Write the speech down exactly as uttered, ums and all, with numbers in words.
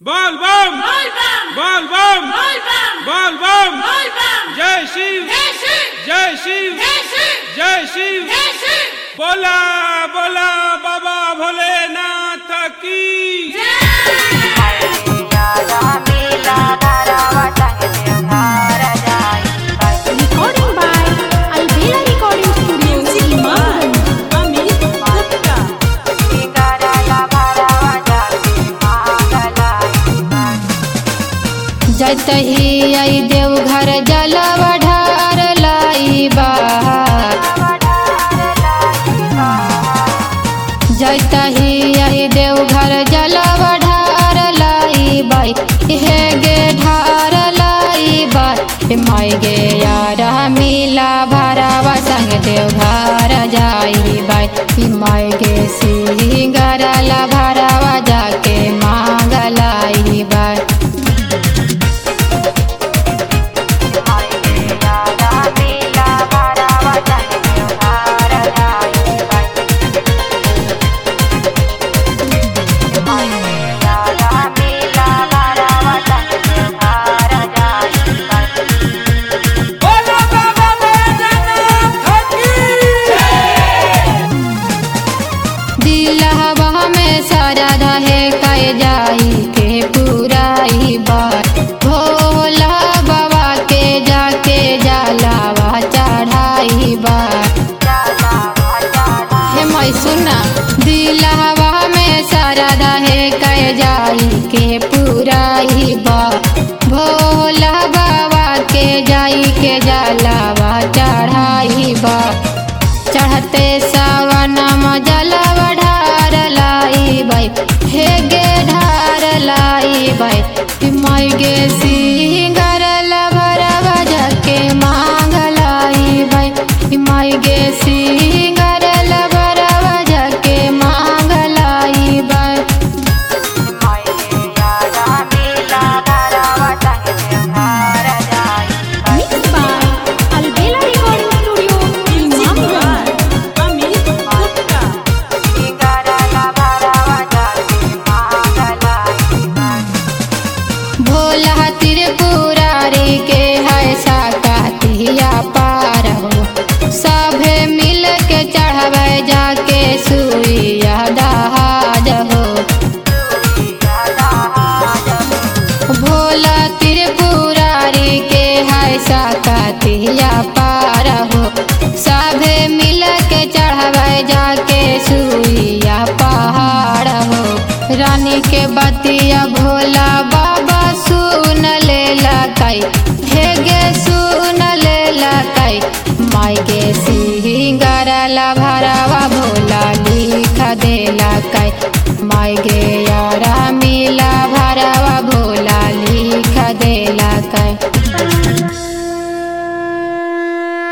बोल बम बोल बम बोल बम जय शिव जय शिव जय शिव बोला बोला बाबा भोलेनाथ की Recording by Alvera Recording Studios, Iman. Amit Gupta. जतही आई देवघर जलवा ढार लाई बाहर जतही आई देवघर जलवा ढार लाई बाई हे गे ढार लाई बाई माई गे यारा मिला भरावा संग देवघर जाई बाई माई गे सिंगरला भरावा जाके मांग लाई बाई दिलहवा में सारा रहे कह जाई के पुराई बात भोला बाबा के जाके जलावा चढ़ाई बात हे मैं सुना दिलहवा में सारा रहे कह जाई के पुराई बात भोला बाबा के जाई के जलावा चढ़ाई बात चढ़ते सावन जलवा ढार लाई बाई हे गे ढार लाई बाई माई गे सिंगर भरवा जाके मांग लाई बाई माई गे सिंगर भरवा जाके मांग लाई बाई Mixed by Alvera Recording Studio, Iman. Amit Gupta. Bhola Tripurari के है साकातिया पार हो सभे मिल के चढ़ावे जाके सुइया दहाज हो भोला त्रिपुरारी के है साकातिया पार हो सभे मिल के चढ़ावे जाके सुइया पहाड़ हो रानी के बतिया भोला बाबा सुन ले लकाई हे गे सु